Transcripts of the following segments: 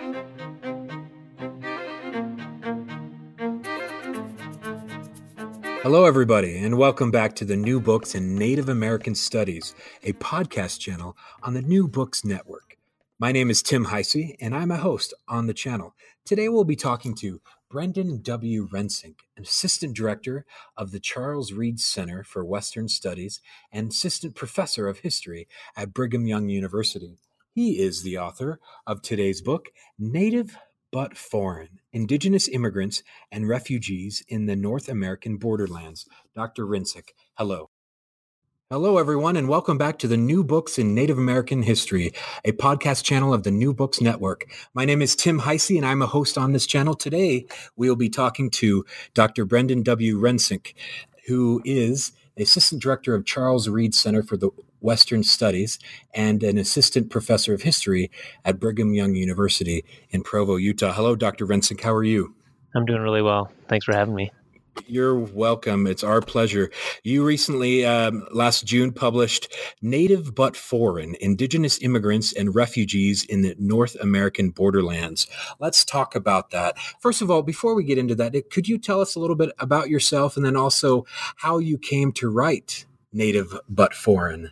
Hello, everybody, and welcome back to the New Books in Native American Studies, a podcast channel on the New Books Network. My name is Tim Heisey, and I'm a host on the channel. Today, we'll be talking to Brendan W. Rensink, an assistant director of the Charles Reed Center for Western Studies and assistant professor of history at Brigham Young University. He is the author of today's book, Native but Foreign: Indigenous Immigrants and Refugees in the North American Borderlands. Dr. Rensink, hello. Hello, everyone, and welcome back to the New Books in Native American History, a podcast channel of the New Books Network. My name is Tim Heisey, and I'm a host on this channel. Today, we'll be talking to Dr. Brendan W. Rensink, who is assistant director of Charles Reed Center for the Western Studies and an assistant professor of history at Brigham Young University in Provo, Utah. Hello, Dr. Rensink. How are you? I'm doing really well. Thanks for having me. You're welcome. It's our pleasure. You recently, last June, published Native but Foreign: Indigenous Immigrants and Refugees in the North American Borderlands. Let's talk about that. First of all, before we get into that, could you tell us a little bit about yourself and then also how you came to write Native but Foreign?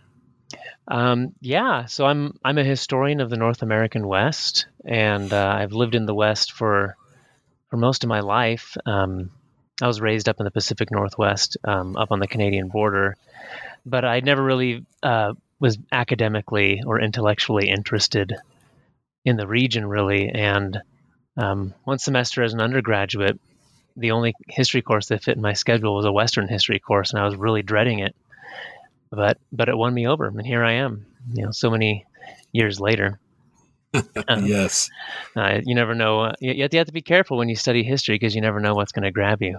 So I'm a historian of the North American West, and I've lived in the West for most of my life. I was raised up in the Pacific Northwest, up on the Canadian border, but I never really was academically or intellectually interested in the region, really. And one semester as an undergraduate, the only history course that fit in my schedule was a Western history course, and I was really dreading it. But it won me over, and here I am, so many years layer. Yes. You never know. You have to be careful when you study history because you never know what's going to grab you.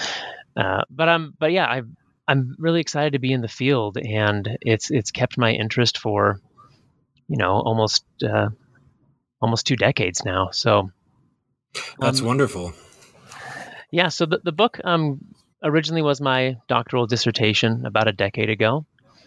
I'm really excited to be in the field, and it's kept my interest for, almost 2 decades now. So that's wonderful. Yeah. So the book originally was my doctoral dissertation about a decade ago.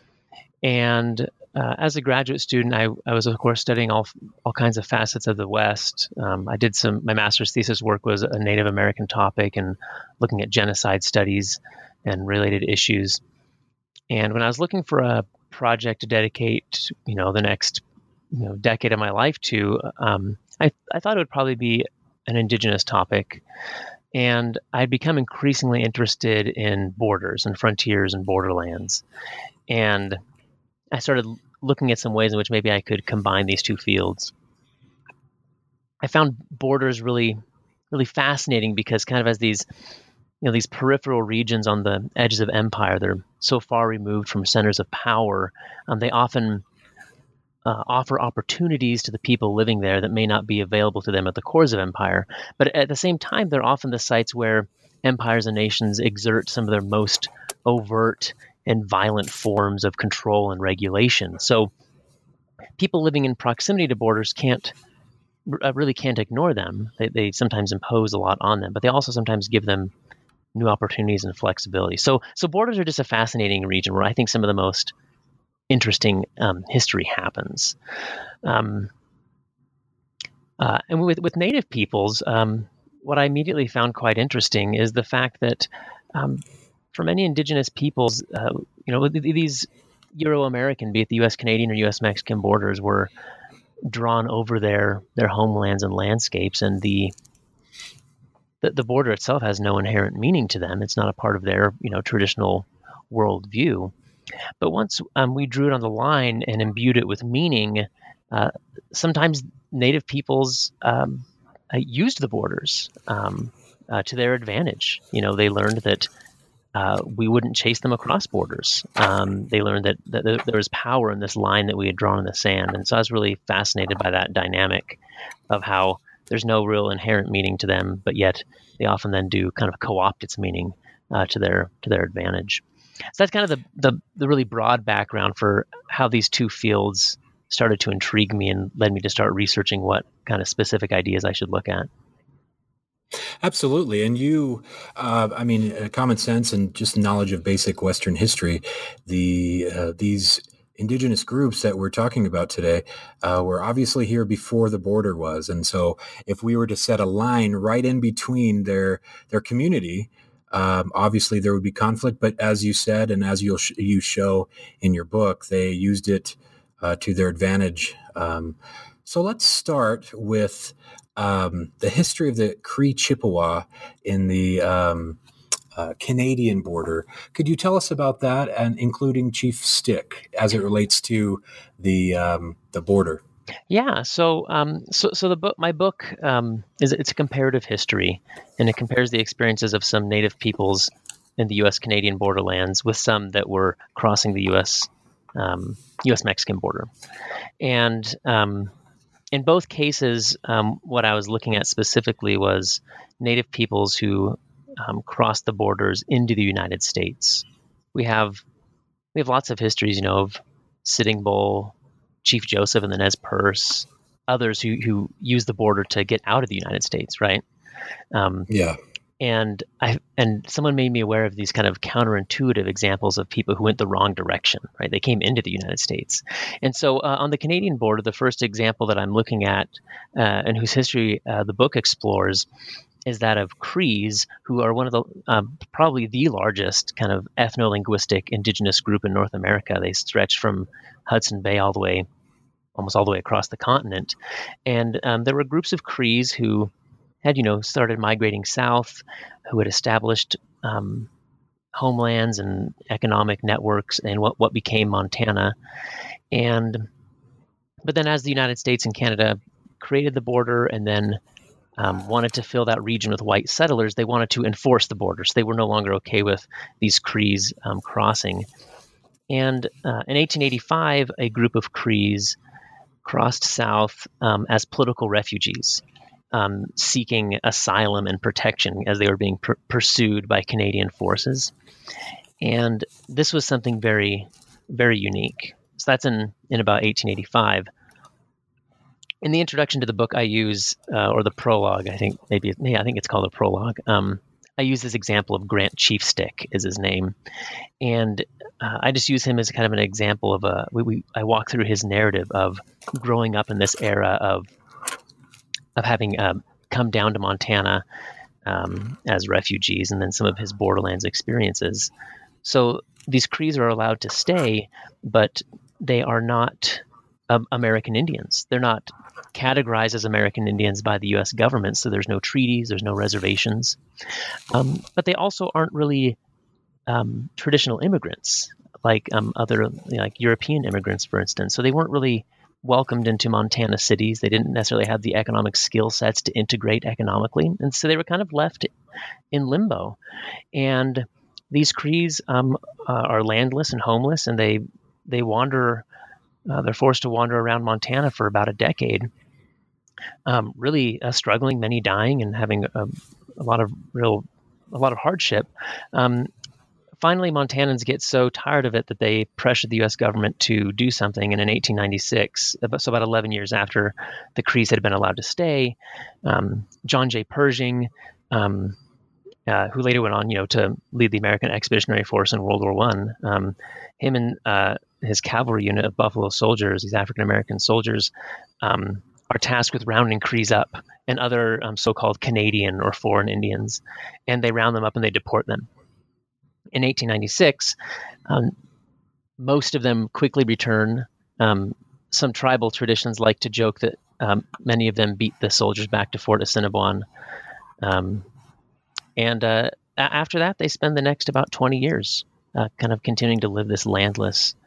And as a graduate student, I was, of course, studying all kinds of facets of the West. I did my master's thesis work was a Native American topic and looking at genocide studies and related issues. And when I was looking for a project to dedicate, the next decade of my life to, I thought it would probably be an Indigenous topic. And I'd become increasingly interested in borders and frontiers and borderlands. And I started looking at some ways in which maybe I could combine these two fields. I found borders really, really fascinating because kind of as these peripheral regions on the edges of empire, they're so far removed from centers of power. They often offer opportunities to the people living there that may not be available to them at the cores of empire. But at the same time, they're often the sites where empires and nations exert some of their most overt and violent forms of control and regulation. So people living in proximity to borders really can't ignore them. They sometimes impose a lot on them, but they also sometimes give them new opportunities and flexibility. So borders are just a fascinating region where I think some of the most interesting history happens. And with Native peoples, what I immediately found quite interesting is the fact that for many Indigenous peoples, these Euro-American, be it the U.S.-Canadian or U.S.-Mexican borders, were drawn over their homelands and landscapes, and the border itself has no inherent meaning to them. It's not a part of their traditional worldview. But once we drew it on the line and imbued it with meaning, sometimes Native peoples used the borders to their advantage. They learned that we wouldn't chase them across borders. They learned that there was power in this line that we had drawn in the sand. And so I was really fascinated by that dynamic of how there's no real inherent meaning to them, but yet they often then do kind of co-opt its meaning to their advantage. So that's kind of the really broad background for how these two fields started to intrigue me and led me to start researching what kind of specific ideas I should look at. Absolutely. And you, common sense and just knowledge of basic Western history, these indigenous groups that we're talking about today were obviously here before the border was. And so if we were to set a line right in between their community, obviously there would be conflict. But as you said, and as you show in your book, they used it to their advantage. So let's start with the history of the Cree Chippewa in the Canadian border. Could you tell us about that, and including Chief Stick as it relates to the border? Yeah. So, my book it's a comparative history, and it compares the experiences of some Native peoples in the U.S. Canadian borderlands with some that were crossing the U.S. Mexican border, and in both cases, what I was looking at specifically was Native peoples who crossed the borders into the United States. We have lots of histories, of Sitting Bull, Chief Joseph and the Nez Perce, others who use the border to get out of the United States, right? Yeah. And someone made me aware of these kind of counterintuitive examples of people who went the wrong direction, right? They came into the United States. And so on the Canadian border, the first example that I'm looking at and whose history the book explores is that of Crees, who are one of the probably the largest kind of ethno-linguistic indigenous group in North America. They stretch from Hudson Bay almost all the way across the continent. And there were groups of Crees who had, started migrating south, who had established homelands and economic networks in what became Montana. But then as the United States and Canada created the border and then wanted to fill that region with white settlers, they wanted to enforce the borders. They were no longer okay with these Crees crossing. And in 1885, a group of Crees crossed south as political refugees, seeking asylum and protection as they were being pursued by Canadian forces. And this was something very, very unique. So that's in about 1885. In the introduction to the book, I use, or the prologue, I think it's called a prologue. I use this example of Grant Chief Stick is his name, and I just use him as kind of an example of I walk through his narrative of growing up in this era of having come down to Montana as refugees, and then some of his borderlands experiences. So these Crees are allowed to stay, but they are not American Indians. They're not categorized as American Indians by the U.S. government, so there's no treaties, there's no reservations. But they also aren't really traditional immigrants like other like European immigrants, for instance. So they weren't really welcomed into Montana cities. They didn't necessarily have the economic skill sets to integrate economically, and so they were kind of left in limbo. And these Crees are landless and homeless, and they wander. They're forced to wander around Montana for about a decade, really struggling, many dying, and having a lot of hardship. Finally, Montanans get so tired of it that they pressured the U.S. government to do something. And in 1896, so about 11 years after the Crees had been allowed to stay, John J. Pershing, who later went on, to lead the American Expeditionary Force in World War I, him and his cavalry unit of Buffalo Soldiers, these African American soldiers, are tasked with rounding Crees up and other so-called Canadian or foreign Indians, and they round them up and they deport them. In 1896, most of them quickly return. Some tribal traditions like to joke that many of them beat the soldiers back to Fort Assiniboine. And after that, they spend the next about 20 years kind of continuing to live this landless,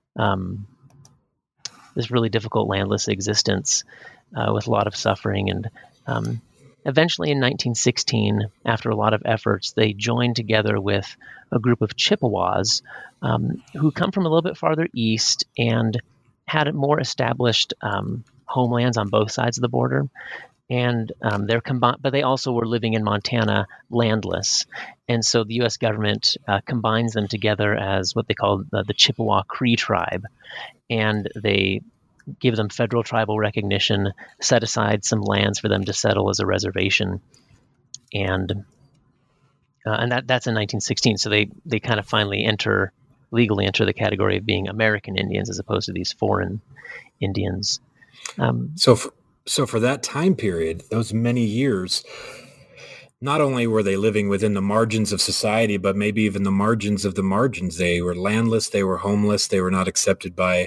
this really difficult landless existence with a lot of suffering. And eventually in 1916, after a lot of efforts, they joined together with a group of Chippewas who come from a little bit farther east and had more established homelands on both sides of the border. And they're combined, but they also were living in Montana landless. And so the U.S. government combines them together as what they call the Chippewa Cree tribe. And they give them federal tribal recognition, set aside some lands for them to settle as a reservation. And that's in 1916. So they kind of finally enter legally enter the category of being American Indians as opposed to these foreign Indians. So for that time period, those many years, not only were they living within the margins of society, but maybe even the margins of the margins. They were landless, they were homeless, they were not accepted by,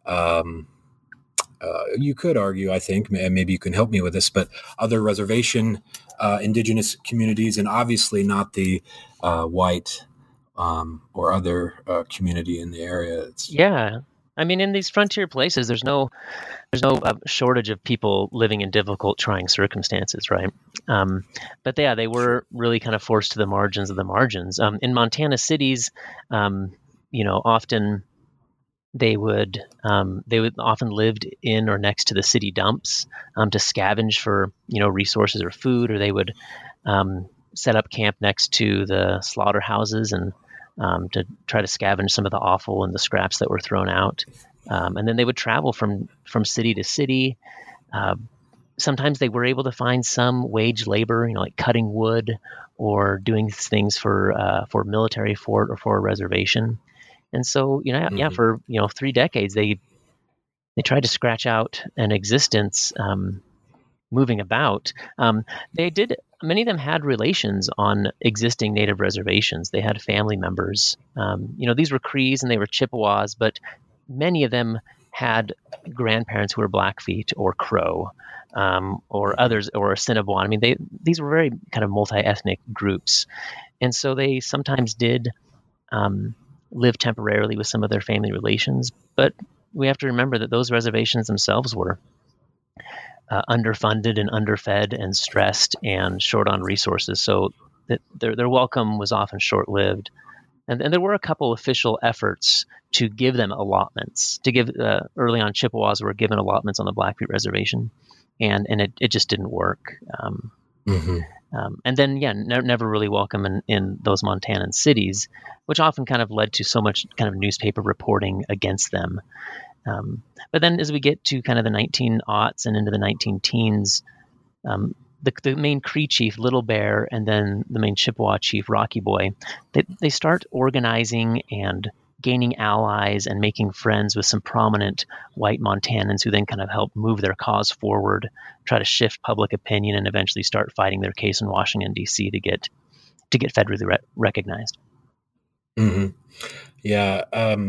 you could argue, I think, and maybe you can help me with this, but other reservation indigenous communities, and obviously not the white or other community in the area. Yeah. I mean, in these frontier places, there's no shortage of people living in difficult, trying circumstances, right? But yeah, they were really kind of forced to the margins of the margins. In Montana cities, often they would often lived in or next to the city dumps to scavenge for resources or food, or they would set up camp next to the slaughterhouses and to try to scavenge some of the offal and the scraps that were thrown out. And then they would travel from city to city. Sometimes they were able to find some wage labor, like cutting wood or doing things for military fort or for a reservation. And so, for 3 decades they tried to scratch out an existence moving about. Many of them had relations on existing native reservations. They had family members. These were Crees and they were Chippewas, but many of them had grandparents who were Blackfeet or Crow, or others, or Assiniboine. I mean, these were very kind of multi-ethnic groups. And so they sometimes did live temporarily with some of their family relations. But we have to remember that those reservations themselves were underfunded and underfed and stressed and short on resources. So that their welcome was often short-lived. And there were a couple official efforts to give them allotments. Early on, Chippewas were given allotments on the Blackfeet Reservation, and it just didn't work. And then, never really welcome in those Montanan cities, which often kind of led to so much kind of newspaper reporting against them. But then as we get to kind of the 1900s and into the 19-teens, the main Cree chief, Little Bear, and then the main Chippewa chief, Rocky Boy, they start organizing and gaining allies and making friends with some prominent white Montanans who then kind of help move their cause forward, try to shift public opinion, and eventually start fighting their case in Washington, D.C. to get federally recognized. Mm-hmm. Yeah.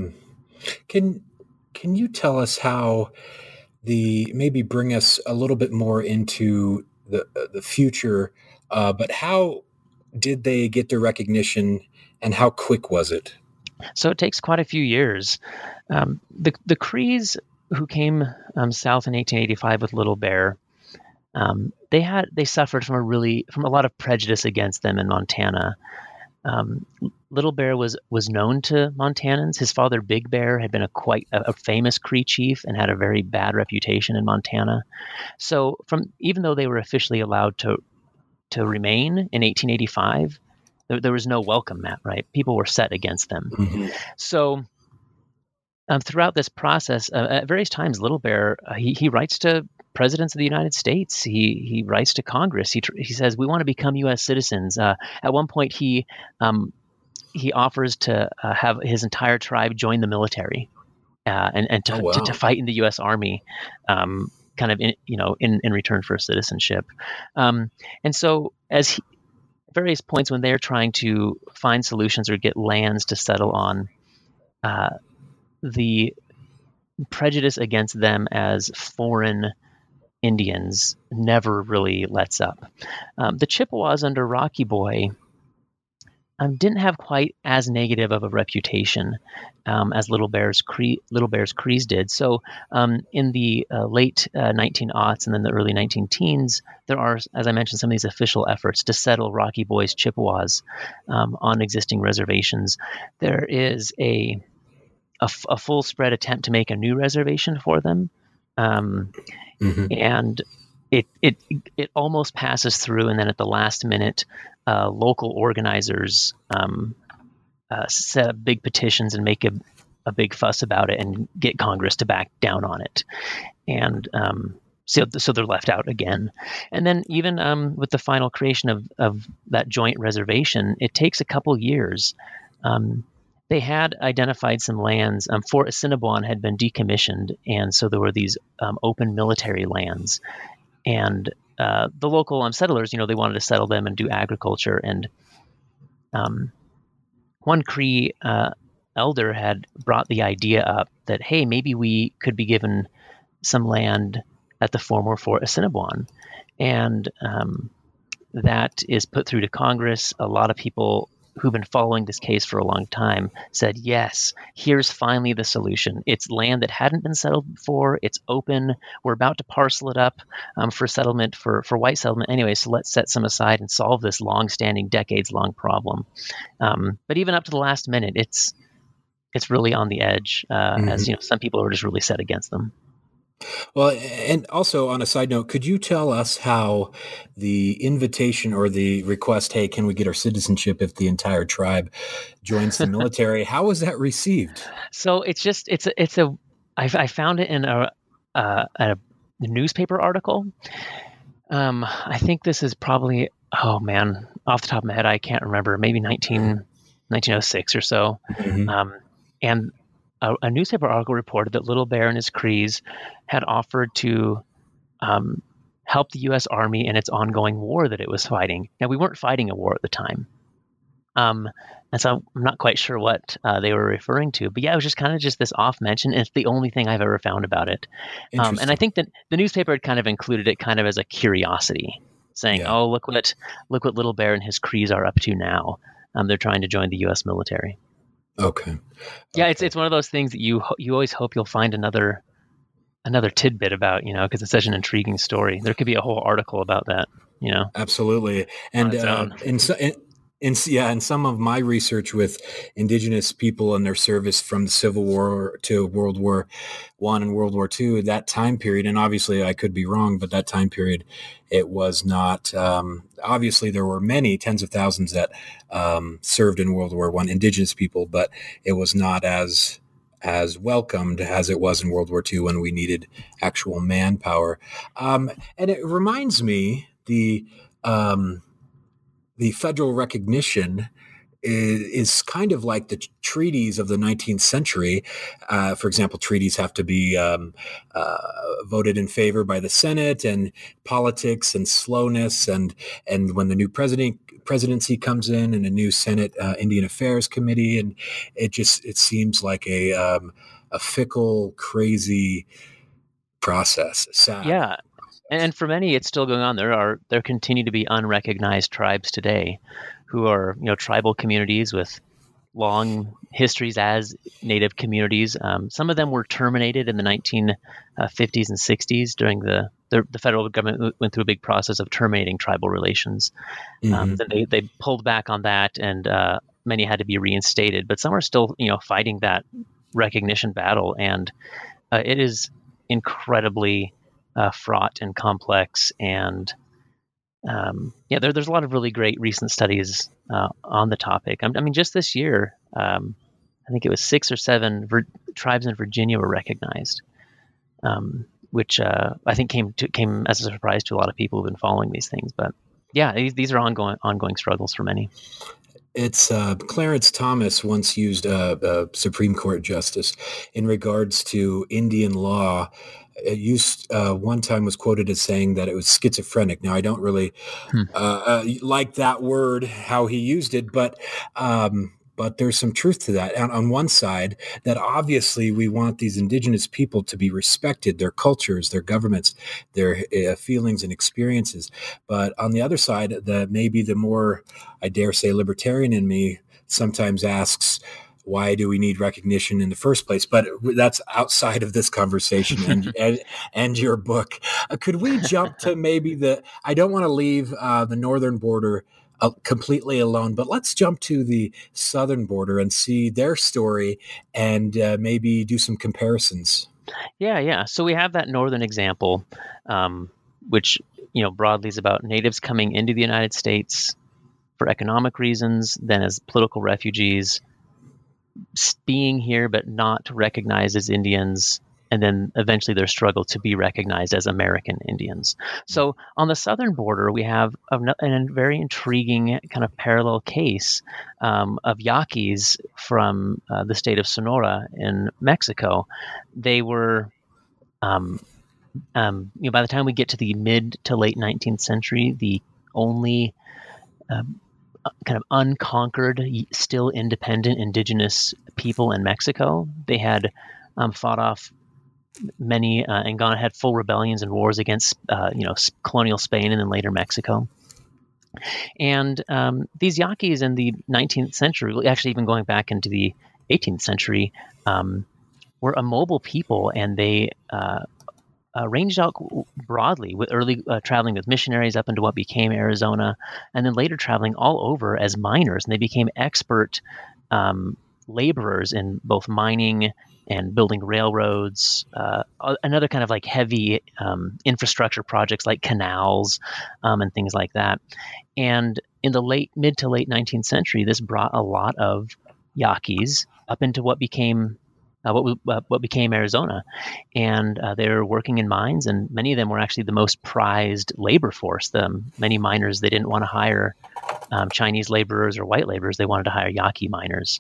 Can you tell us how maybe bring us a little bit more into the future, but how did they get the recognition and how quick was it? So it takes quite a few years. The Crees who came south in 1885 with Little Bear, they suffered from a lot of prejudice against them in Montana. Little Bear was known to Montanans. His father, Big Bear, had been a famous Cree chief and had a very bad reputation in Montana. So even though they were officially allowed to remain in 1885, there was no welcome mat, right? People were set against them. Mm-hmm. So throughout this process, at various times, Little Bear, he writes to presidents of the United States. He writes to Congress. He says, we want to become U.S. citizens. At one point, he offers to have his entire tribe join the military and to fight in the U.S. Army, kind of in return for citizenship. And so various points when they're trying to find solutions or get lands to settle on, the prejudice against them as foreign Indians never really lets up. The Chippewas under Rocky Boy didn't have quite as negative of a reputation as Little Bear's Crees did. So in the late 1900s and then the early 19-teens, there are, as I mentioned, some of these official efforts to settle Rocky Boy's Chippewas on existing reservations. There is a full spread attempt to make a new reservation for them, and it almost passes through, and then at the last minute, local organizers set up big petitions and make a big fuss about it and get Congress to back down on it. And so they're left out again. And then even with the final creation of that joint reservation, it takes a couple years. they had identified some lands. Fort Assiniboine had been decommissioned, and so there were these open military lands. And the local settlers, they wanted to settle them and do agriculture. And one Cree elder had brought the idea up that, hey, maybe we could be given some land at the former Fort Assiniboine. And that is put through to Congress. A lot of people who've been following this case for a long time said, yes, here's finally the solution. It's land that hadn't been settled before. It's open. We're about to parcel it up for settlement, for white settlement anyway, so let's set some aside and solve this long-standing, decades-long problem. But even up to the last minute, it's really on the edge, as some people are just really set against them. Well, and also on a side note, could you tell us how the invitation or the request, hey, can we get our citizenship if the entire tribe joins the military? How was that received? So I found it in a newspaper article. I think this is probably, off the top of my head, I can't remember, maybe 1906 or so. And a newspaper article reported that Little Bear and his Crees had offered to help the U.S. Army in its ongoing war that it was fighting. Now, we weren't fighting a war at the time. And so I'm not quite sure what they were referring to. But yeah, it was just kind of just this off mention. And it's the only thing I've ever found about it. And I think that the newspaper had kind of included it kind of as a curiosity, saying, oh, look what Little Bear and his Crees are up to now. They're trying to join the U.S. military. Okay. Yeah, it's one of those things that you always hope you'll find another tidbit about, because it's such an intriguing story. There could be a whole article about that, Absolutely. And in some of my research with Indigenous people and their service from the Civil War to World War I and World War II, that time period, and obviously I could be wrong, but that time period, it was not, obviously there were many tens of thousands that served in World War I, Indigenous people, but it was not as welcomed as it was in World War II when we needed actual manpower. And it reminds me, the federal recognition is kind of like the treaties of the 19th century. For example, treaties have to be voted in favor by the Senate, and politics and slowness, and when the new presidency comes in and a new Senate Indian Affairs Committee, and it seems like a fickle, crazy process. Sad. Yeah. And for many, it's still going on. There continue to be unrecognized tribes today who are, tribal communities with long histories as Native communities. Some of them were terminated in the 1950s and 60s during the federal government went through a big process of terminating tribal relations. Then they pulled back on that, and many had to be reinstated. But some are still, fighting that recognition battle, and it is incredibly fraught and complex, and there's a lot of really great recent studies on the topic. I mean, just this year, I think it was 6 or 7 tribes in Virginia were recognized, which I think came as a surprise to a lot of people who've been following these things. But yeah, these are ongoing struggles for many. It's Clarence Thomas once used a Supreme Court justice in regards to Indian law. It used one time was quoted as saying that it was schizophrenic. Now, I don't really like that word, how he used it, but there's some truth to that. And on one side, that obviously we want these Indigenous people to be respected, their cultures, their governments, their feelings and experiences. But on the other side, maybe the more, I dare say, libertarian in me sometimes asks, why do we need recognition in the first place? But that's outside of this conversation and your book. Could we jump to maybe I don't want to leave the northern border completely alone, but let's jump to the southern border and see their story and maybe do some comparisons. Yeah. So we have that northern example, which, broadly is about natives coming into the United States for economic reasons, then as political refugees, being here but not recognized as Indians, and then eventually their struggle to be recognized as American Indians. So on the southern border, we have a very intriguing kind of parallel case of Yaquis from the state of Sonora in Mexico. They were, by the time we get to the mid to late 19th century, the only kind of unconquered, still independent indigenous people in Mexico. They had fought off many and had full rebellions and wars against colonial Spain and then later Mexico. And these Yaquis in the 19th century, actually even going back into the 18th century, were a mobile people, and they ranged out broadly, with early traveling with missionaries up into what became Arizona, and then later traveling all over as miners. And they became expert laborers in both mining and building railroads, another kind of like heavy infrastructure projects like canals and things like that. And in the mid to late 19th century, this brought a lot of Yaquis up into what became Arizona, and they were working in mines, and many of them were actually the most prized labor force. Many miners, they didn't want to hire Chinese laborers or white laborers; they wanted to hire Yaqui miners.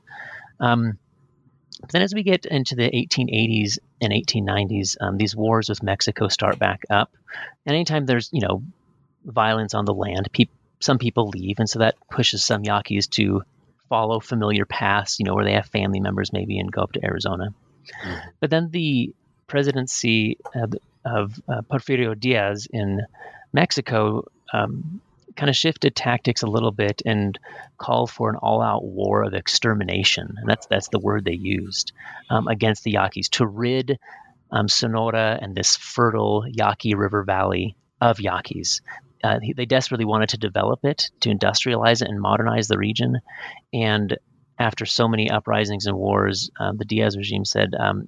But then, as we get into the 1880s and 1890s, these wars with Mexico start back up, and anytime there's violence on the land, some people leave, and so that pushes some Yaquis to follow familiar paths, where they have family members maybe, and go up to Arizona. Mm-hmm. But then the presidency of Porfirio Diaz in Mexico kind of shifted tactics a little bit and called for an all-out war of extermination, and that's the word they used against the Yaquis, to rid Sonora and this fertile Yaqui River Valley of Yaquis. They desperately wanted to develop it, to industrialize it and modernize the region. And after so many uprisings and wars, the Diaz regime said,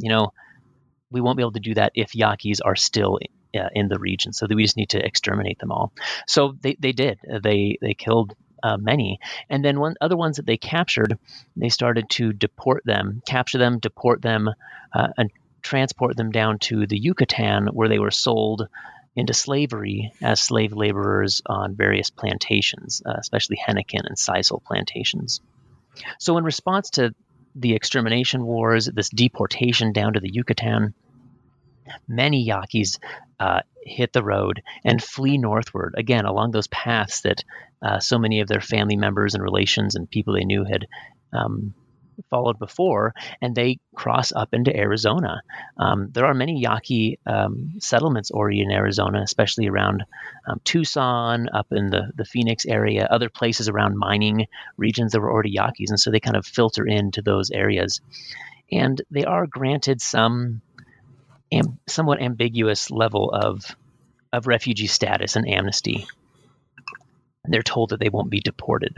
we won't be able to do that if Yaquis are still in the region. So we just need to exterminate them all. So they did. They killed many. And then other ones that they captured, they started to capture them, deport them, and transport them down to the Yucatan, where they were sold into slavery as slave laborers on various plantations, especially henequen and sisal plantations. So in response to the extermination wars, this deportation down to the Yucatan, many Yaquis hit the road and flee northward, again, along those paths that so many of their family members and relations and people they knew had followed before, and they cross up into Arizona. There are many Yaqui settlements already in Arizona, especially around Tucson, up in the Phoenix area, other places around mining regions that were already Yaquis, and so they kind of filter into those areas. And they are granted some somewhat ambiguous level of refugee status and amnesty. They're told that they won't be deported.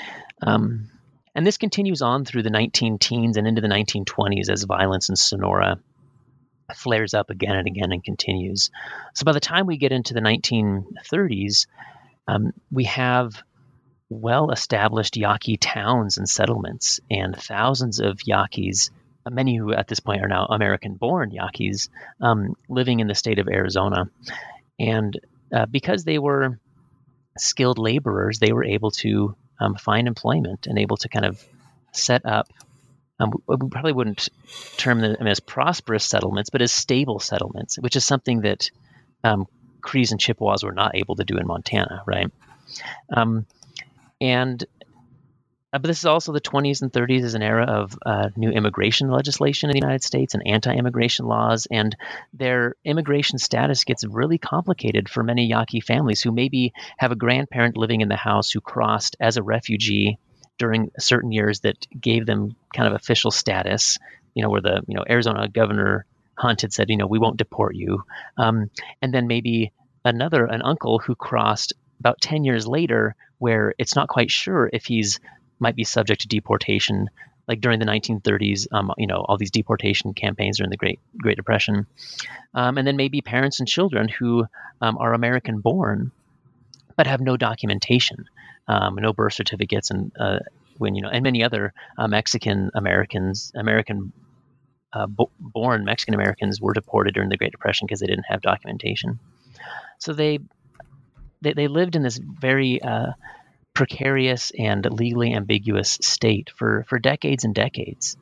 And this continues on through the 19-teens and into the 1920s as violence in Sonora flares up again and again and continues. So by the time we get into the 1930s, we have well-established Yaqui towns and settlements, and thousands of Yaquis, many who at this point are now American-born Yaquis, living in the state of Arizona. And because they were skilled laborers, they were able to find employment and able to kind of set up, we probably wouldn't term them as prosperous settlements, but as stable settlements, which is something that Crees and Chippewas were not able to do in Montana, right? But this is also the 20s and 30s is an era of new immigration legislation in the United States and anti-immigration laws, and their immigration status gets really complicated for many Yaqui families who maybe have a grandparent living in the house who crossed as a refugee during certain years that gave them kind of official status, where the Arizona Governor Hunt had said, we won't deport you. And then maybe an uncle who crossed about 10 years later, where it's not quite sure if he's might be subject to deportation, like during the 1930s, all these deportation campaigns during the Great Depression. And then maybe parents and children who are American-born, but have no documentation, no birth certificates, and and many other Mexican American born Mexican Americans were deported during the Great Depression because they didn't have documentation. So they lived in this very precarious and legally ambiguous state for decades and decades.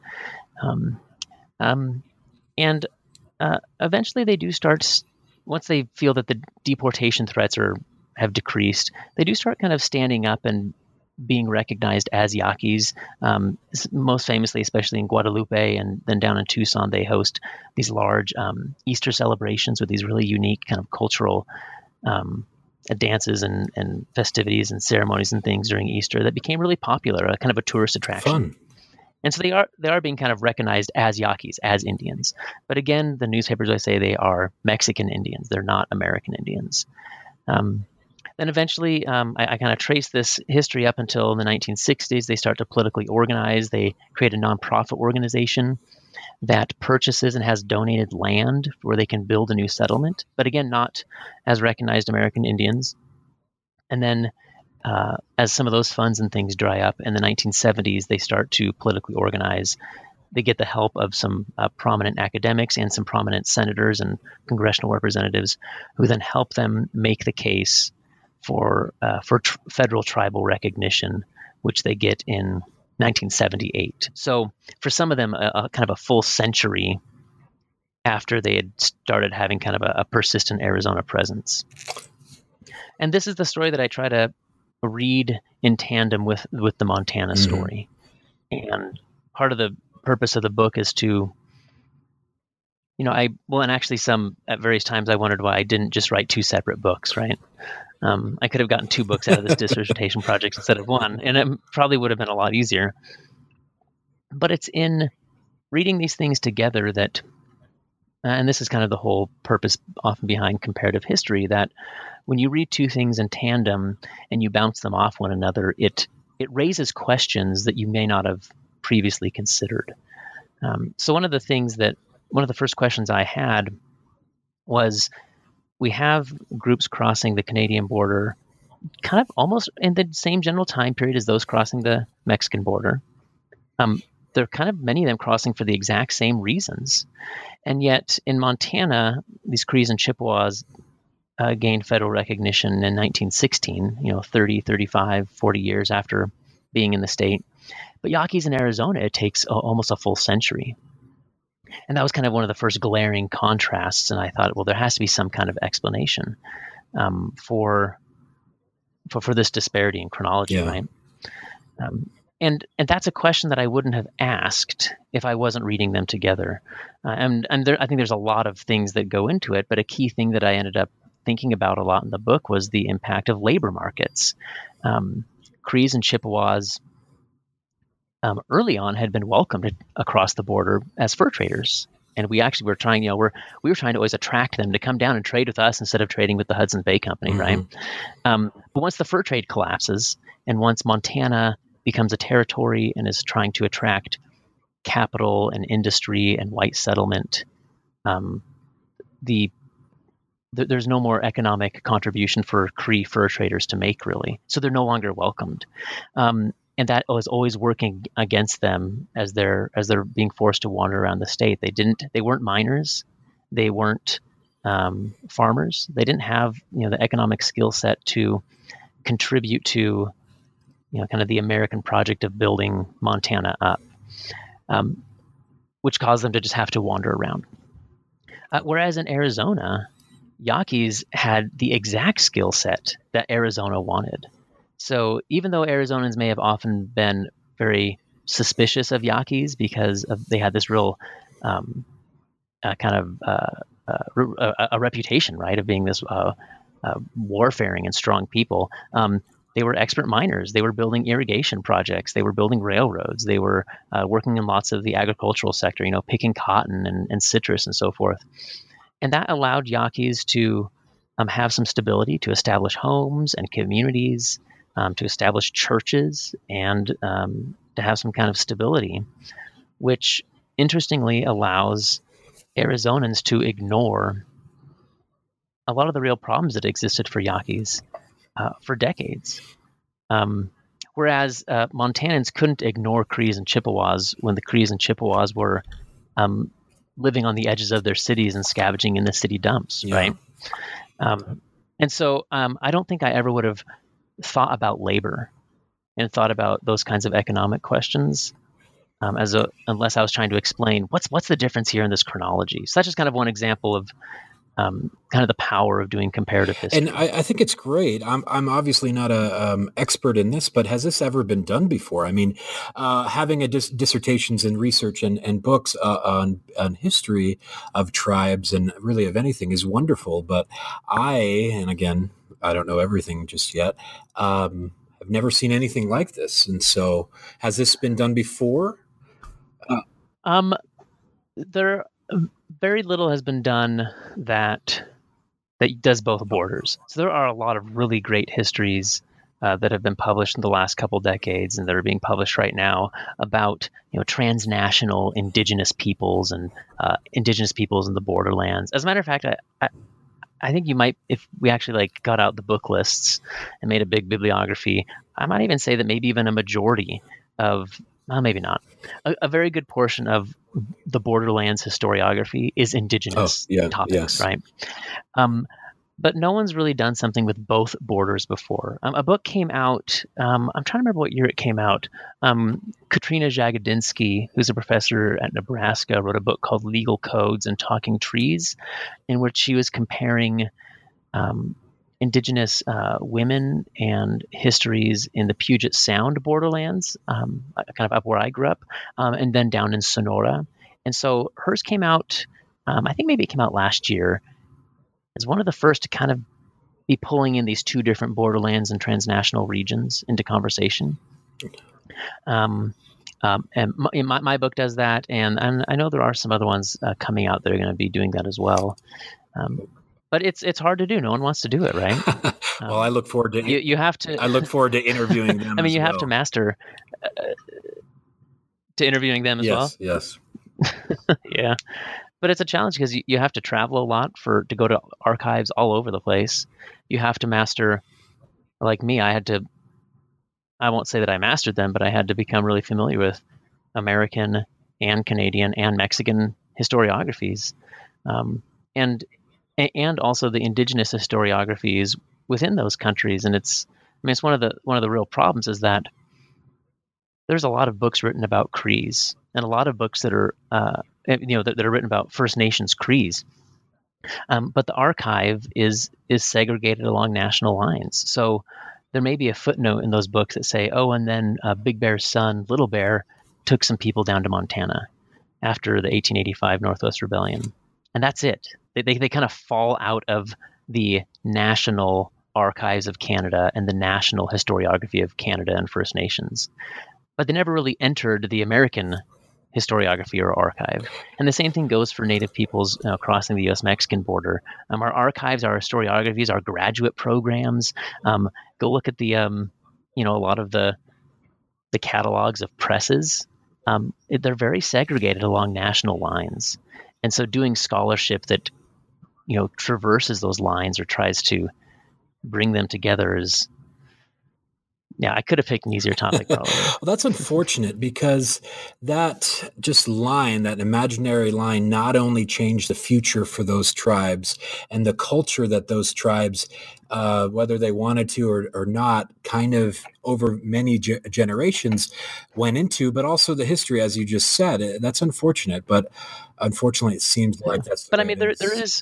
And eventually they do start, once they feel that the deportation threats have decreased, they do start kind of standing up and being recognized as Yaquis. Most famously, especially in Guadalupe and then down in Tucson, they host these large Easter celebrations with these really unique kind of cultural dances and festivities and ceremonies and things during Easter that became really popular, a kind of a tourist attraction. Fun. And so they are being kind of recognized as Yaquis, as Indians. But again, the newspapers always say they are Mexican Indians. They're not American Indians. Then eventually, I kind of trace this history up until the 1960s. They start to politically organize. They create a nonprofit organization that purchases and has donated land where they can build a new settlement, but again, not as recognized American Indians. And then as some of those funds and things dry up in the 1970s, they start to politically organize. They get the help of some prominent academics and some prominent senators and congressional representatives who then help them make the case for federal tribal recognition, which they get in 1978. So for some of them, kind of a full century after they had started having kind of a persistent Arizona presence. And this is the story that I try to read in tandem with the Montana story. And part of the purpose of the book is to, and actually at various times I wondered why I didn't just write two separate books, right? I could have gotten two books out of this dissertation project instead of one, and it probably would have been a lot easier. But it's in reading these things together that, and this is kind of the whole purpose often behind comparative history, that when you read two things in tandem and you bounce them off one another, it raises questions that you may not have previously considered. So one of the first questions I had was, we have groups crossing the Canadian border kind of almost in the same general time period as those crossing the Mexican border. There are kind of many of them crossing for the exact same reasons. And yet in Montana, these Crees and Chippewas gained federal recognition in 1916, 30, 35, 40 years after being in the state. But Yaquis in Arizona, it takes almost a full century. And that was kind of one of the first glaring contrasts. And I thought, well, there has to be some kind of explanation for this disparity in chronology, right? And that's a question that I wouldn't have asked if I wasn't reading them together. And I think there's a lot of things that go into it, but a key thing that I ended up thinking about a lot in the book was the impact of labor markets. Crees and Chippewas early on had been welcomed across the border as fur traders. And we actually were trying, we were trying to always attract them to come down and trade with us instead of trading with the Hudson's Bay Company, right? But once the fur trade collapses and once Montana becomes a territory and is trying to attract capital and industry and white settlement, there's no more economic contribution for Cree fur traders to make, really. So they're no longer welcomed. And that was always working against them as they're being forced to wander around the state. They weren't miners, they weren't farmers. They didn't have the economic skill set to contribute to kind of the American project of building Montana up, which caused them to just have to wander around. Whereas in Arizona, Yaquis had the exact skill set that Arizona wanted. So even though Arizonans may have often been very suspicious of Yaquis because they had this real kind of a reputation, right, of being this warfaring and strong people, they were expert miners. They were building irrigation projects. They were building railroads. They were working in lots of the agricultural sector, picking cotton and citrus and so forth. And that allowed Yaquis to have some stability, to establish homes and communities, to establish churches, and to have some kind of stability, which interestingly allows Arizonans to ignore a lot of the real problems that existed for Yaquis for decades. Whereas Montanans couldn't ignore Crees and Chippewas when the Crees and Chippewas were living on the edges of their cities and scavenging in the city dumps, right? And so I don't think I ever would have thought about labor and thought about those kinds of economic questions unless I was trying to explain what's the difference here in this chronology. So that's just kind of one example of kind of the power of doing comparative history. And I think it's great. I'm obviously not a expert in this, but has this ever been done before? I mean, having dissertations and research and books on history of tribes and really of anything is wonderful. But and again, I don't know everything just yet. I've never seen anything like this. And so, has this been done before? There very little has been done that does both borders. So there are a lot of really great histories that have been published in the last couple decades and that are being published right now about transnational indigenous peoples and indigenous peoples in the borderlands. As a matter of fact, I think you might, if we actually got out the book lists and made a big bibliography, I might even say that maybe even a majority of, well, maybe not, a very good portion of the borderlands historiography is indigenous topics, right? But no one's really done something with both borders before. A book came out, I'm trying to remember what year it came out. Katrina Jagodinski, who's a professor at Nebraska, wrote a book called Legal Codes and Talking Trees, in which she was comparing indigenous women and histories in the Puget Sound borderlands, kind of up where I grew up, and then down in Sonora. And so hers came out, I think maybe it came out last year, as one of the first to kind of be pulling in these two different borderlands and transnational regions into conversation. And my book does that, and I know there are some other ones coming out that are going to be doing that as well. But it's hard to do. No one wants to do it, right? Well, I look forward to you have to. I look forward to interviewing them. I mean, you have to master to interviewing them as well. Yes. Yeah, but it's a challenge because you have to travel a lot to go to archives all over the place. You have to master, like me. I won't say that I mastered them, but I had to become really familiar with American and Canadian and Mexican historiographies, and also the indigenous historiographies within those countries. And it's one of the real problems is that there's a lot of books written about Crees and a lot of books that are that are written about First Nations Crees. But the archive is segregated along national lines. So there may be a footnote in those books that say, oh, and then Big Bear's son, Little Bear, took some people down to Montana after the 1885 Northwest Rebellion. And that's it. They kind of fall out of the national archives of Canada and the national historiography of Canada and First Nations. But they never really entered the American historiography or archive. And the same thing goes for Native peoples crossing the U.S.-Mexican border. Our archives, our historiographies, our graduate programs. Go look at the, a lot of the catalogs of presses. They're very segregated along national lines. And so doing scholarship that, traverses those lines or tries to bring them together is, I could have picked an easier topic probably. Well, that's unfortunate because that imaginary line not only changed the future for those tribes and the culture that those tribes, whether they wanted to or not, kind of over many generations went into, but also the history, as you just said. That's unfortunate, but unfortunately it seems like that's the But way I mean, it there is,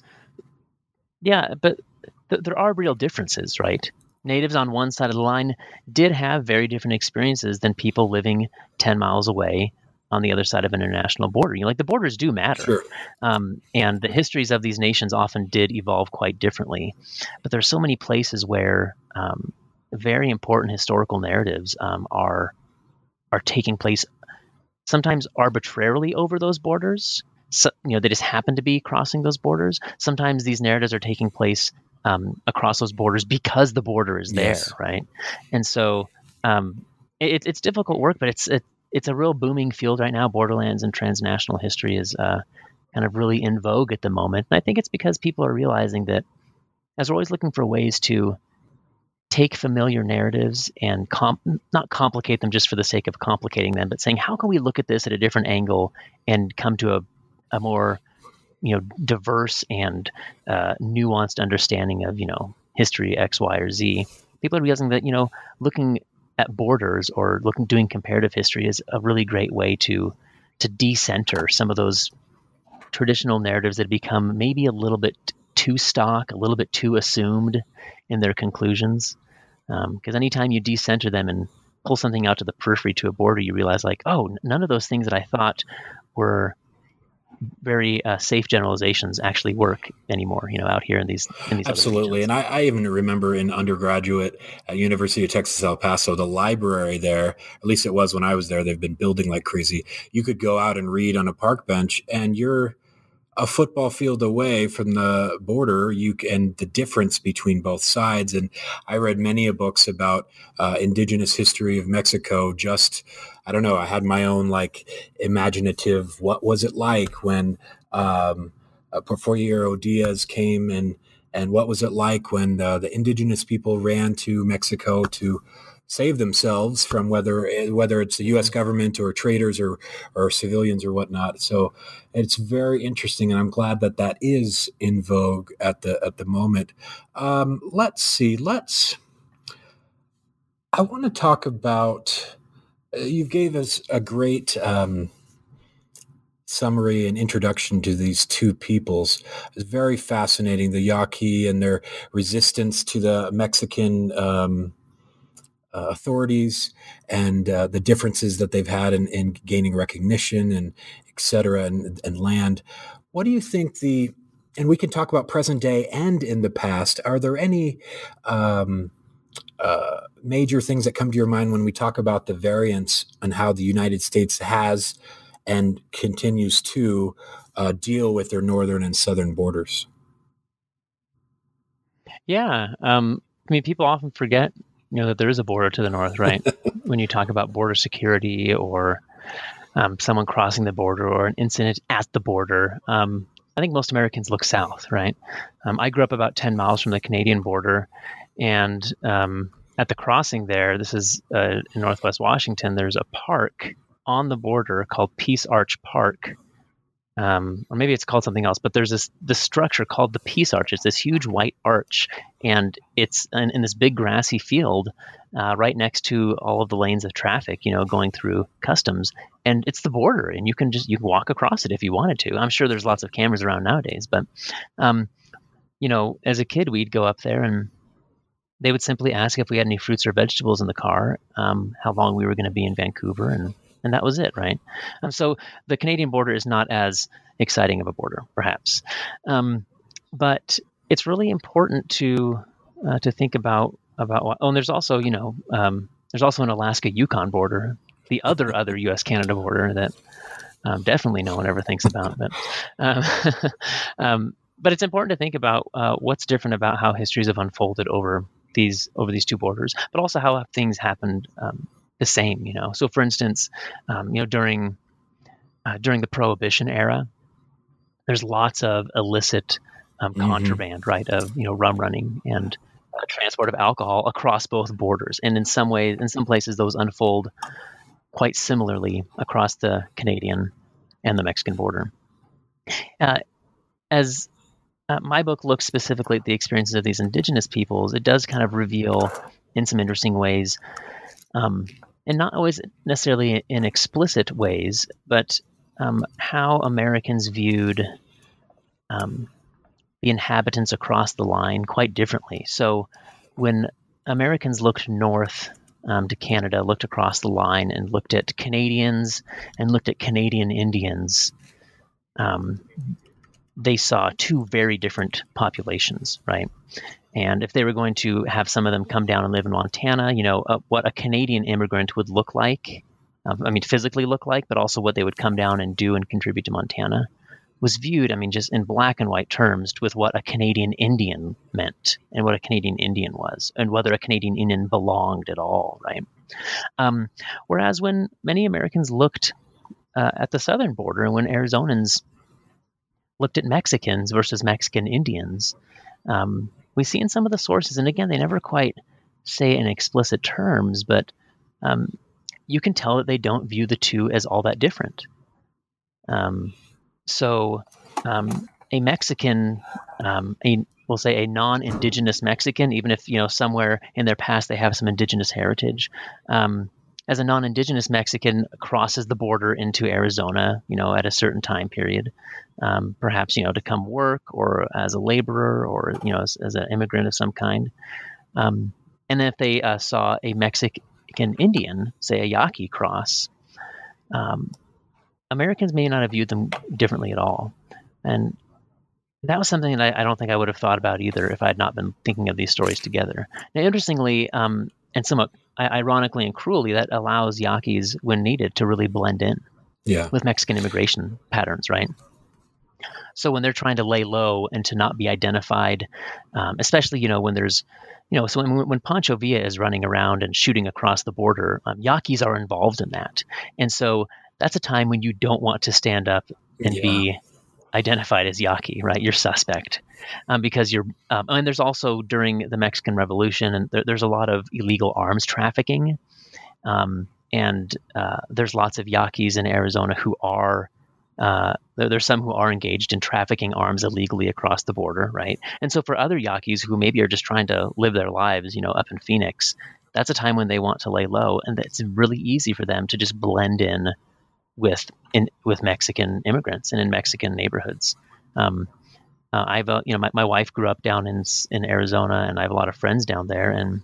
but there are real differences, right? Natives on one side of the line did have very different experiences than people living 10 miles away on the other side of an international border. The borders do matter. Sure. And the histories of these nations often did evolve quite differently. But there are so many places where very important historical narratives are taking place sometimes arbitrarily over those borders. So, they just happen to be crossing those borders. Sometimes these narratives are taking place across those borders because the border is there, yes. Right? And so it's difficult work, but it's a real booming field right now. Borderlands and transnational history is kind of really in vogue at the moment. And I think it's because people are realizing that as we're always looking for ways to take familiar narratives and not complicate them just for the sake of complicating them, but saying, how can we look at this at a different angle and come to a more diverse and nuanced understanding of history X, Y, or Z. People are realizing that looking at borders or doing comparative history is a really great way to decenter some of those traditional narratives that become maybe a little bit too stock, a little bit too assumed in their conclusions. Because anytime you decenter them and pull something out to the periphery to a border, you realize none of those things that I thought were very safe generalizations actually work anymore, out here in these Absolutely. other regions. And I even remember in undergraduate at University of Texas, El Paso, the library there, at least it was when I was there, they've been building like crazy. You could go out and read on a park bench and you're a football field away from the border, and the difference between both sides. And I read many books about indigenous history of Mexico. I don't know, I had my own imaginative, what was it like when Porfirio Diaz came, and what was it like when the indigenous people ran to Mexico to save themselves from whether it's the U.S. government or traders or civilians or whatnot. So it's very interesting, and I'm glad that is in vogue at the moment. Let's see. I want to talk about. You gave us a great summary and introduction to these two peoples. It's very fascinating. The Yaqui and their resistance to the Mexican authorities, and the differences that they've had in gaining recognition and et cetera, and land. What do you think and we can talk about present day and in the past, are there any major things that come to your mind when we talk about the variance and how the United States has and continues to deal with their northern and southern borders? Yeah. People often forget that there is a border to the north, right? When you talk about border security or someone crossing the border or an incident at the border, I think most Americans look south, right? I grew up about 10 miles from the Canadian border, and at the crossing there, this is in Northwest Washington, there's a park on the border called Peace Arch Park. Or maybe it's called something else, but there's this structure called the Peace Arch. It's this huge white arch, and it's in this big grassy field right next to all of the lanes of traffic, going through customs. And it's the border, and you can walk across it if you wanted to. I'm sure there's lots of cameras around nowadays, but as a kid, we'd go up there and they would simply ask if we had any fruits or vegetables in the car, how long we were going to be in Vancouver, and that was it, right? So the Canadian border is not as exciting of a border, perhaps, but it's really important to think about. And there's also there's also an Alaska-Yukon border, the other U.S.-Canada border that definitely no one ever thinks about. But it's important to think about what's different about how histories have unfolded over these two borders, but also how things happened the same. So for instance, during the Prohibition era, there's lots of illicit contraband, right? Of rum running and transport of alcohol across both borders, and in some places those unfold quite similarly across the Canadian and the Mexican border. As my book looks specifically at the experiences of these indigenous peoples, it does kind of reveal in some interesting ways, and not always necessarily in explicit ways, but how Americans viewed the inhabitants across the line quite differently. So when Americans looked north to Canada, looked across the line and looked at Canadians and looked at Canadian Indians, they saw two very different populations, right? And if they were going to have some of them come down and live in Montana, what a Canadian immigrant would look like, physically look like, but also what they would come down and do and contribute to Montana, was viewed, just in black and white terms with what a Canadian Indian meant and what a Canadian Indian was and whether a Canadian Indian belonged at all, right? Whereas when many Americans looked at the southern border and when Arizonans looked at Mexicans versus Mexican Indians, we see in some of the sources, and again, they never quite say in explicit terms, but you can tell that they don't view the two as all that different. So a Mexican, we'll say a non-indigenous Mexican, even if somewhere in their past they have some indigenous heritage, as a non-indigenous Mexican crosses the border into Arizona, at a certain time period, perhaps to come work or as a laborer or as an immigrant of some kind, and then if they saw a Mexican Indian, say a Yaqui cross, Americans may not have viewed them differently at all, and that was something that I don't think I would have thought about either if I had not been thinking of these stories together. Now, interestingly, and somewhat ironically and cruelly, that allows Yaquis, when needed, to really blend in with Mexican immigration patterns, right? So when they're trying to lay low and to not be identified, especially when there's, so when Pancho Villa is running around and shooting across the border, Yaquis are involved in that, and so that's a time when you don't want to stand up and be identified as Yaqui, right? You're suspect, because you're. And there's also during the Mexican Revolution, and there's a lot of illegal arms trafficking, and there's lots of Yaquis in Arizona who are. There's some who are engaged in trafficking arms illegally across the border, right? And so for other Yaquis who maybe are just trying to live their lives, up in Phoenix, that's a time when they want to lay low, and it's really easy for them to just blend in with Mexican immigrants and in Mexican neighborhoods. I've my wife grew up down in Arizona, and I have a lot of friends down there, and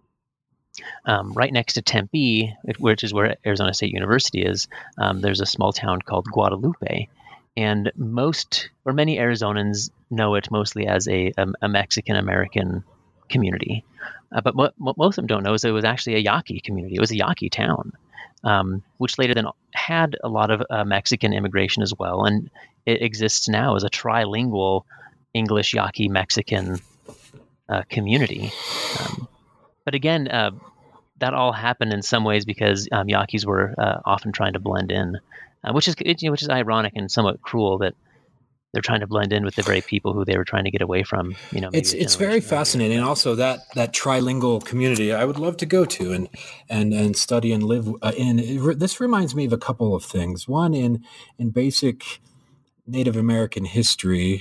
right next to Tempe, which is where Arizona State University is, there's a small town called Guadalupe, and many Arizonans know it mostly as a Mexican American community, but what most of them don't know is it was actually a Yaqui community. It was a Yaqui town, which later then had a lot of Mexican immigration as well, and it exists now as a trilingual English Yaqui Mexican community. But again, that all happened in some ways because Yaquis were often trying to blend in, which is ironic and somewhat cruel that they're trying to blend in with the very people who they were trying to get away from. It's very fascinating. And also that trilingual community I would love to go to and study and live in. This reminds me of a couple of things. One, in basic Native American history,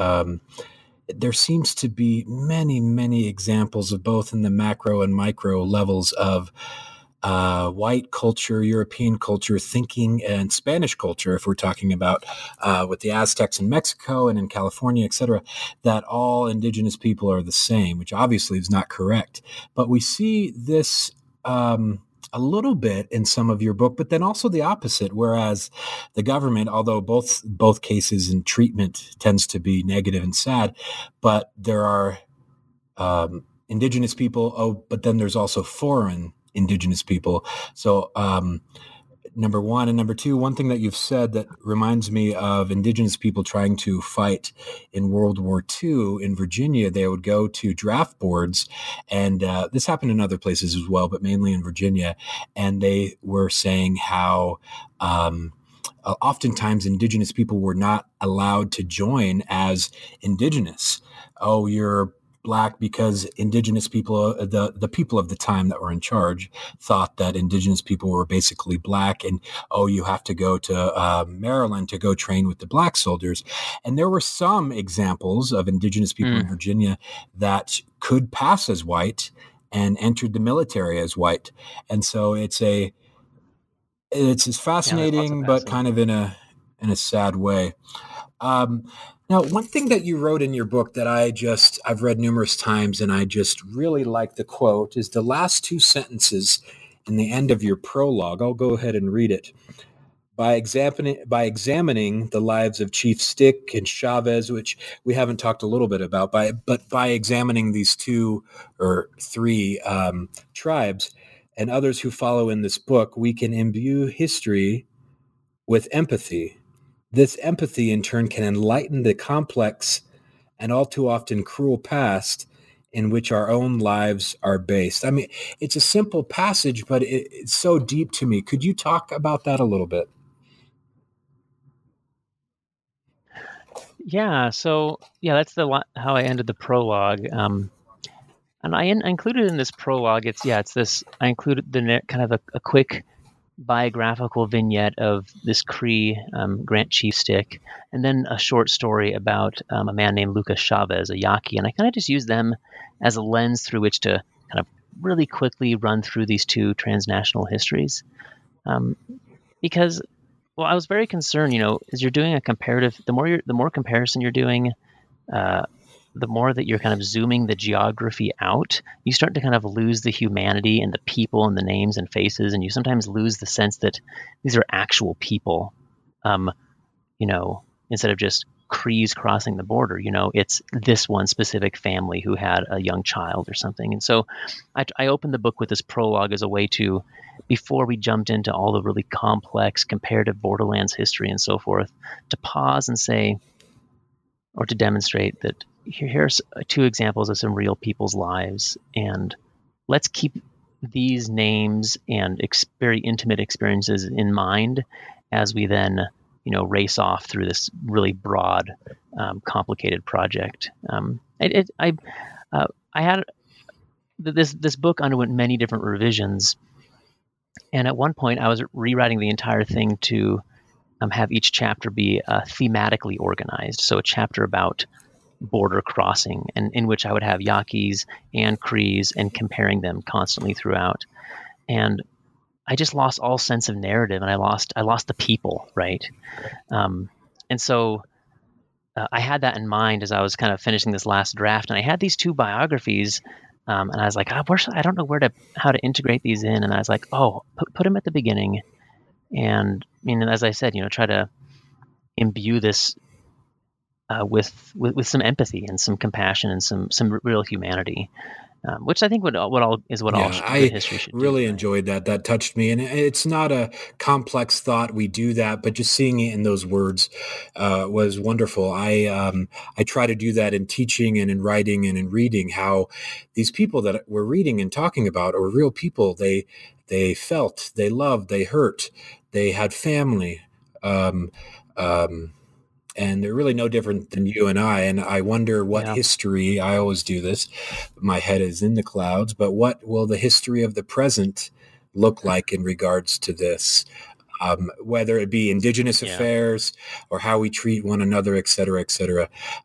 there seems to be many, many examples of both in the macro and micro levels of white culture, European culture, thinking, and Spanish culture, if we're talking about with the Aztecs in Mexico and in California, et cetera, that all indigenous people are the same, which obviously is not correct. But we see this a little bit in some of your book, but then also the opposite, whereas the government, although both cases and treatment tends to be negative and sad, but there are indigenous people, but then there's also foreign indigenous people. So number one, and number two, one thing that you've said that reminds me of indigenous people trying to fight in World War II in Virginia. They would go to draft boards, and this happened in other places as well, but mainly in Virginia. And they were saying how oftentimes indigenous people were not allowed to join as indigenous. Oh, you're Black because indigenous people, the people of the time that were in charge, thought that indigenous people were basically Black, and you have to go to Maryland to go train with the Black soldiers. And there were some examples of indigenous people in Virginia that could pass as white and entered the military as white. And so it's fascinating, but kind of in a sad way. Now, one thing that you wrote in your book that I've read numerous times, and I just really like the quote, is the last two sentences in the end of your prologue. I'll go ahead and read it. By examining the lives of Chief Stick and Chavez, which we haven't talked a little bit about, but by examining these two or three tribes and others who follow in this book, we can imbue history with empathy. This empathy, in turn, can enlighten the complex and all too often cruel past in which our own lives are based. I mean, it's a simple passage, but it's so deep to me. Could you talk about that a little bit? Yeah. So, that's how I ended the prologue. And I included in this prologue, I included the kind of a quick biographical vignette of this Cree Grant Chief stick, and then a short story about a man named Lucas Chavez, a Yaqui. And I kind of just use them as a lens through which to kind of really quickly run through these two transnational histories. Because, well, I was very concerned, as you're doing a comparative, the more comparison you're doing, the more that you're kind of zooming the geography out, you start to kind of lose the humanity and the people and the names and faces, and you sometimes lose the sense that these are actual people, instead of just Crees crossing the border. It's this one specific family who had a young child or something. And so I opened the book with this prologue as a way to, before we jumped into all the really complex comparative borderlands history and so forth, to pause and say, or to demonstrate that here's two examples of some real people's lives, and let's keep these names and very intimate experiences in mind as we then, race off through this really broad, complicated project. I had this book underwent many different revisions, and at one point I was rewriting the entire thing to have each chapter be thematically organized. So a chapter about border crossing, and in which I would have Yaquis and Crees and comparing them constantly throughout. And I just lost all sense of narrative, and I lost the people, right? And so I had that in mind as I was kind of finishing this last draft, and I had these two biographies, and I was like, I don't know how to integrate these in, and I was like, put them at the beginning. And as I said, try to imbue this with some empathy and some compassion and some real humanity, which I think all good history should do. I really enjoyed that. That touched me, and it's not a complex thought. We do that, but just seeing it in those words was wonderful. I try to do that in teaching and in writing and in reading. How these people that we're reading and talking about are real people. They felt, they loved, they hurt. They had family, and they're really no different than you and I. And I wonder what history, I always do this, my head is in the clouds, but what will the history of the present look like in regards to this? Whether it be Indigenous affairs or how we treat one another, et cetera, et cetera.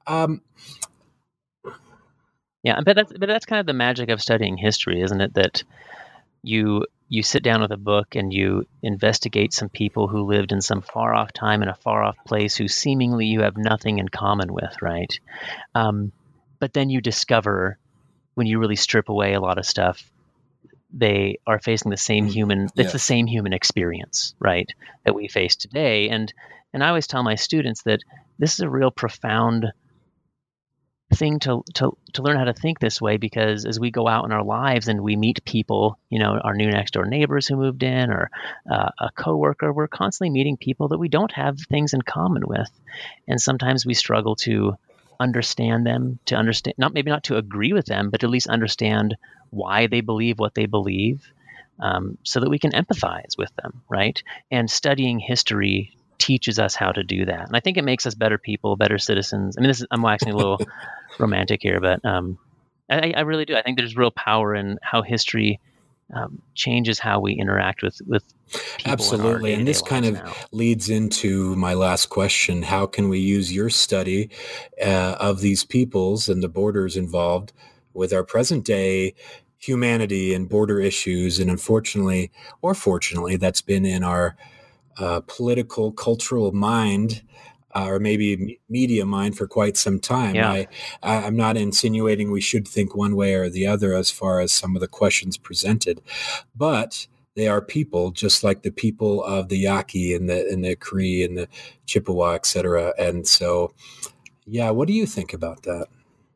But that's kind of the magic of studying history, isn't it? That you sit down with a book and you investigate some people who lived in some far off time in a far off place who seemingly you have nothing in common with, right? But then you discover, when you really strip away a lot of stuff, they are facing the same human. It's the same human experience, right, that we face today. And I always tell my students that this is a real profound thing to learn how to think this way, because as we go out in our lives and we meet people, our new next door neighbors who moved in, or a coworker, we're constantly meeting people that we don't have things in common with, and sometimes we struggle to understand them, maybe not to agree with them, but at least understand why they believe what they believe, so that we can empathize with them, right? And studying history teaches us how to do that, and I think it makes us better people, better citizens. I'm waxing a little romantic here, but I really do. I think there's real power in how history changes how we interact with people. Absolutely, and this kind of leads into my last question: how can we use your study of these peoples and the borders involved with our present day humanity and border issues? And unfortunately, or fortunately, that's been in our political, cultural mind, or maybe media mind for quite some time. I'm not insinuating we should think one way or the other as far as some of the questions presented, but they are people just like the people of the Yaqui and the Cree and the Chippewa, et cetera. And so, what do you think about that?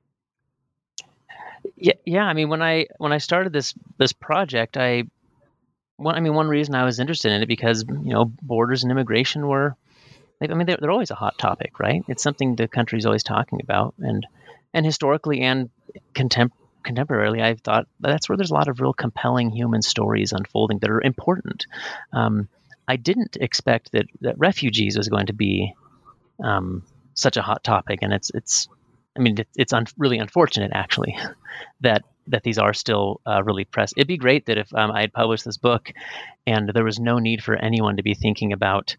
Yeah. When I started this project, one reason I was interested in it, because borders and immigration were, they're always a hot topic, right? It's something the country's always talking about, and historically and contemporarily, I've thought that's where there's a lot of real compelling human stories unfolding that are important. I didn't expect that refugees was going to be such a hot topic, and it's really unfortunate, actually, that that these are still really pressed. It'd be great that if I had published this book and there was no need for anyone to be thinking about,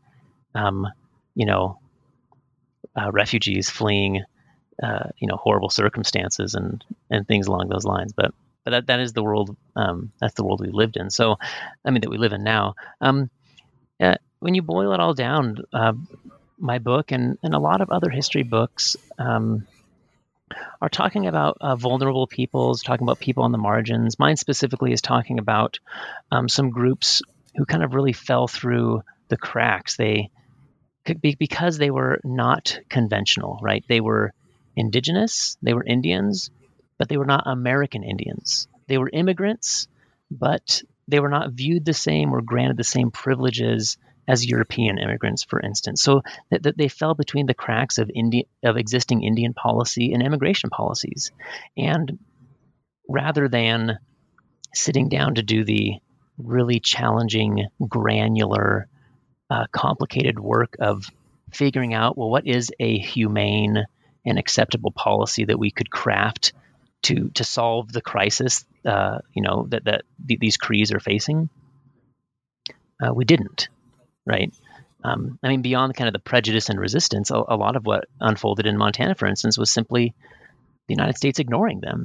refugees fleeing, horrible circumstances and things along those lines. But that is the world. That's the world we lived in. So, that we live in now. When you boil it all down, my book and a lot of other history books are talking about vulnerable peoples, talking about people on the margins. Mine specifically is talking about some groups who kind of really fell through the cracks. Because they were not conventional, right? They were indigenous, they were Indians, but they were not American Indians. They were immigrants, but they were not viewed the same or granted the same privileges as European immigrants, for instance. So that they fell between the cracks of existing Indian policy and immigration policies. And rather than sitting down to do the really challenging, granular, complicated work of figuring out, well, what is a humane and acceptable policy that we could craft to solve the crisis, that these Crees are facing? We didn't, right? Beyond kind of the prejudice and resistance, a lot of what unfolded in Montana, for instance, was simply the United States ignoring them.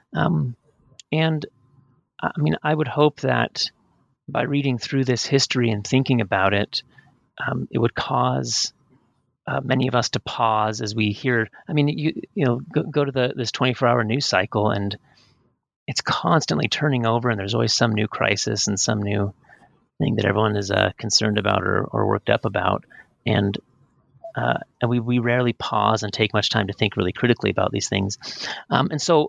I would hope that by reading through this history and thinking about it, it would cause many of us to pause as we hear. Go to this 24-hour news cycle, and it's constantly turning over, and there's always some new crisis and some new thing that everyone is concerned about or worked up about, and we rarely pause and take much time to think really critically about these things. So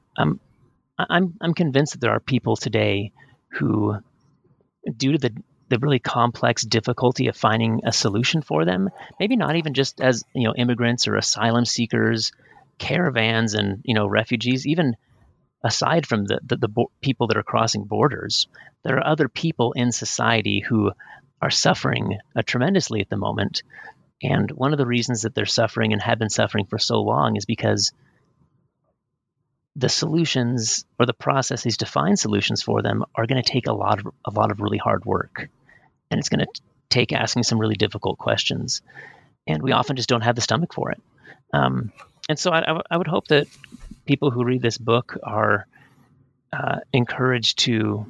I'm convinced that there are people today who, due to the really complex difficulty of finding a solution for them, maybe not even just as immigrants or asylum seekers, caravans and refugees, even aside from the people that are crossing borders, there are other people in society who are suffering tremendously at the moment. And one of the reasons that they're suffering and have been suffering for so long is because the solutions or the processes to find solutions for them are going to take a lot of really hard work. And it's going to take asking some really difficult questions. And we often just don't have the stomach for it. And so I would hope that people who read this book are encouraged to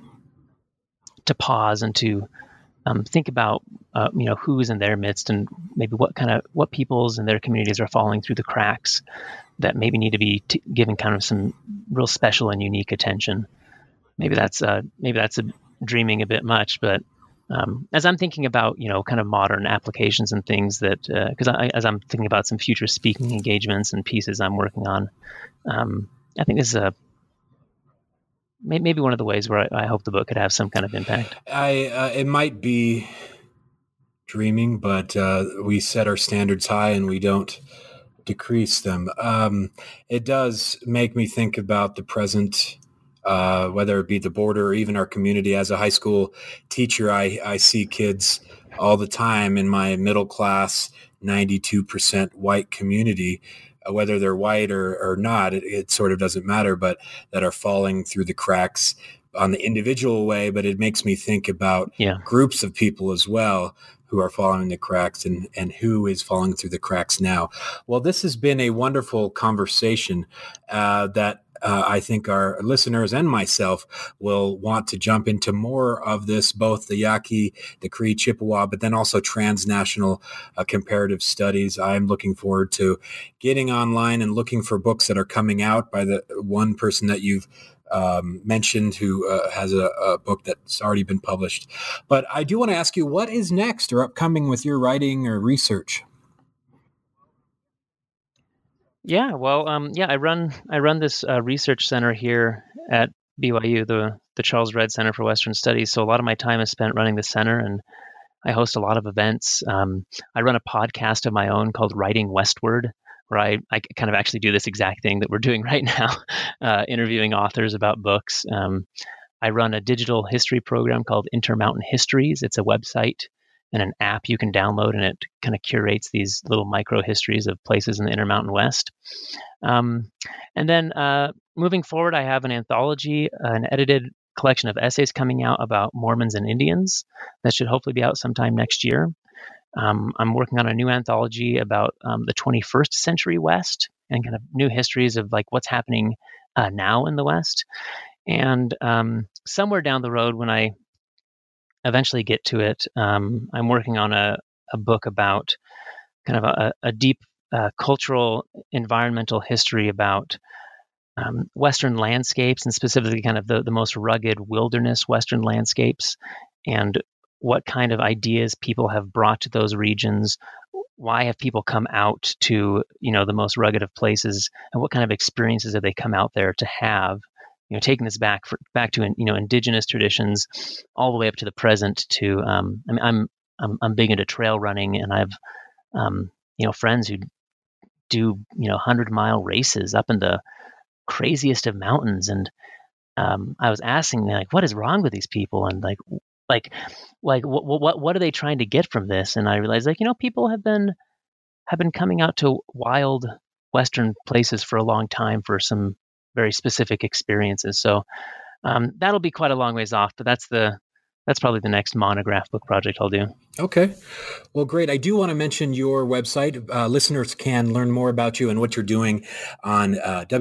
pause and to think about who is in their midst and maybe what peoples in their communities are falling through the cracks that maybe need to be given kind of some real special and unique attention. Maybe that's dreaming a bit much, but as I'm thinking about kind of modern applications and things that as I'm thinking about some future speaking engagements and pieces I'm working on, I think this is maybe one of the ways where I hope the book could have some kind of impact. It might be dreaming, but we set our standards high and we don't decrease them. It does make me think about the present, whether it be the border or even our community. As a high school teacher, I see kids all the time in my middle class, 92% white community, whether they're white or not, it sort of doesn't matter, but that are falling through the cracks on the individual way. But it makes me think about groups of people as well who are falling the cracks and who is falling through the cracks now. Well, this has been a wonderful conversation that I think our listeners and myself will want to jump into more of this, both the Yaqui, the Cree, Chippewa, but then also transnational comparative studies. I'm looking forward to getting online and looking for books that are coming out by the one person that you've mentioned who has a book that's already been published. But I do want to ask you, what is next or upcoming with your writing or research? Yeah, well, I run this research center here at BYU, the Charles Redd Center for Western Studies. So a lot of my time is spent running the center, and I host a lot of events. I run a podcast of my own called Writing Westward, where I kind of actually do this exact thing that we're doing right now, interviewing authors about books. I run a digital history program called Intermountain Histories. It's a website and an app you can download, and it kind of curates these little micro histories of places in the Intermountain West. And then moving forward, I have an anthology, an edited collection of essays coming out about Mormons and Indians that should hopefully be out sometime next year. I'm working on a new anthology about the 21st century West and kind of new histories of like what's happening now in the West. And somewhere down the road, when I eventually get to it, I'm working on a book about kind of a deep cultural environmental history about Western landscapes, and specifically kind of the most rugged wilderness Western landscapes, and what kind of ideas people have brought to those regions. Why have people come out to, the most rugged of places, and what kind of experiences have they come out there to have? Taking this back to indigenous traditions, all the way up to the present. To I'm big into trail running, and I've friends who do 100-mile races up in the craziest of mountains, and I was asking like, what is wrong with these people, and like what are they trying to get from this? And I realized people have been coming out to wild Western places for a long time for some very specific experiences. So that'll be quite a long ways off, but that's probably the next monograph book project I'll do. Okay. Well, great. I do want to mention your website. Listeners can learn more about you and what you're doing on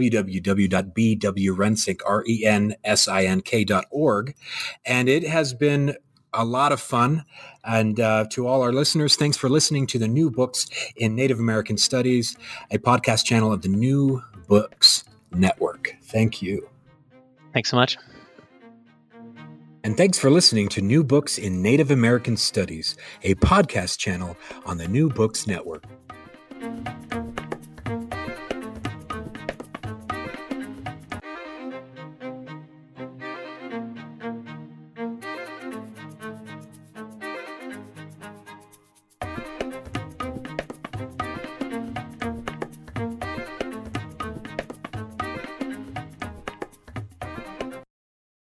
www.bwrensink.org. And it has been a lot of fun. And to all our listeners, thanks for listening to the New Books in Native American Studies, a podcast channel of the New Books Network. Thank you. Thanks so much. And thanks for listening to New Books in Native American Studies, a podcast channel on the New Books Network.